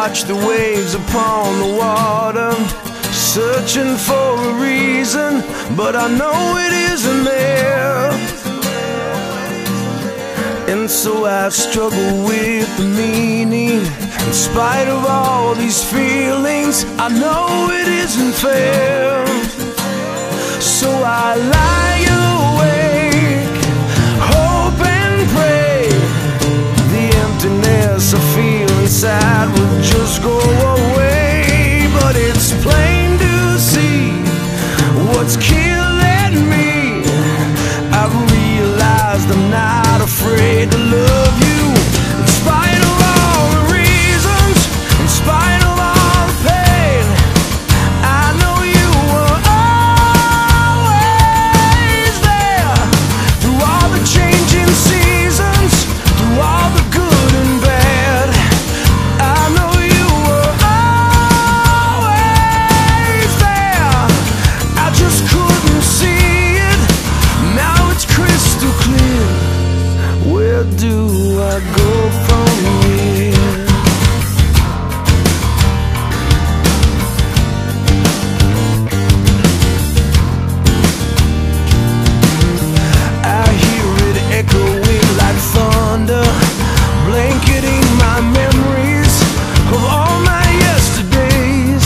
watch the waves upon the water, searching for a reason, but I know it isn't there. And so I struggle with the meaning. In spite of all these feelings, I know it isn't fair. So I lie awake, hope and pray the emptiness I feel inside will just go away. But it's plain to see what's killing me. I've realized I'm not afraid to love you. In spite of all the reasons, in spite of all the pain, I know you were always there. Through all the changing seasons, through all the good and bad, I know you were always there. I just couldn't see it, now it's crystal clear. Where do I go from here? I hear it echoing like thunder, blanketing my memories of all my yesterdays.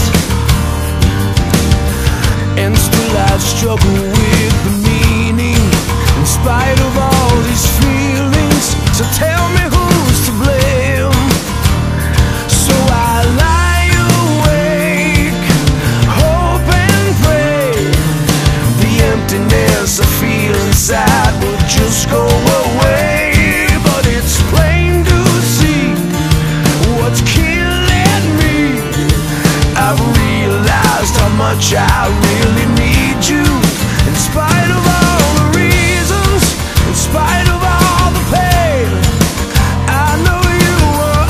And still I struggle with the meaning, in spite of all these feelings. So tell me who's to blame. So I lie awake, hope and pray the emptiness I feel inside will just go away. But it's plain to see what's killing me. I've realized how much I really need you. In spite of all the reasons, in spite of all the pain, I know you were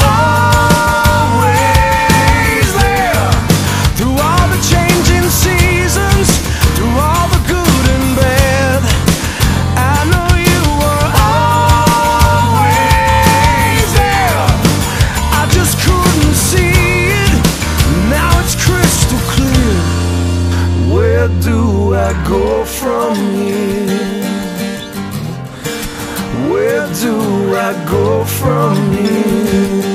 always there. Through all the changing seasons, through all the good and bad, I know you were always there. I just couldn't see it, now it's crystal clear. Where do I go from here? Where do I go from here?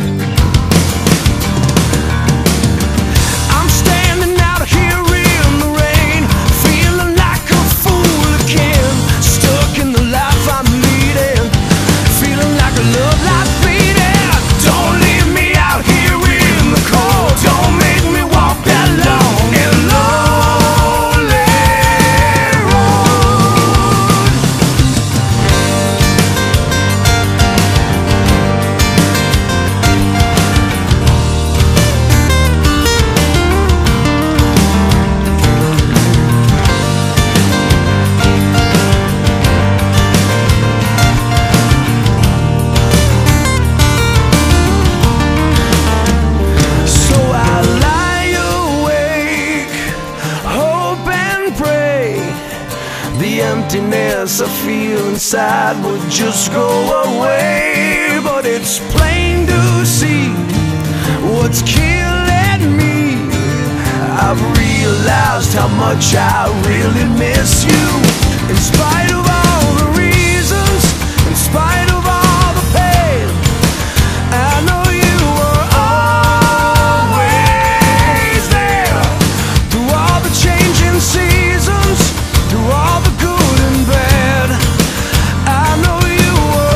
I'm standing out here in the rain, feeling like a fool again. Stuck in the life I'm leading, feeling like a love life beating. Don't leave me out here in the cold, don't make me walk that long and lonely road. So I lie awake, hope and pray the emptiness I feel inside would just go away. But it's plain to see what's killing me. I've realized how much I really miss you. In spite of all the reasons, in spite of all the pain, I know you were always there. Through all the changing seasons, through all the good and bad, I know you were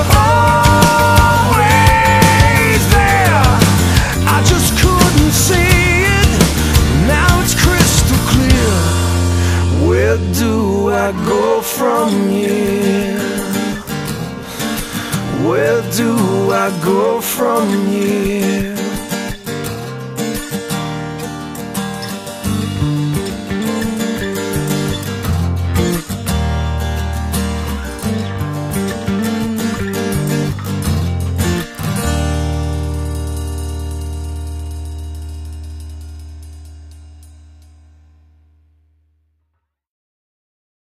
always there. I just couldn't see it, now it's crystal clear. Where do I go from here? Where do I go from here?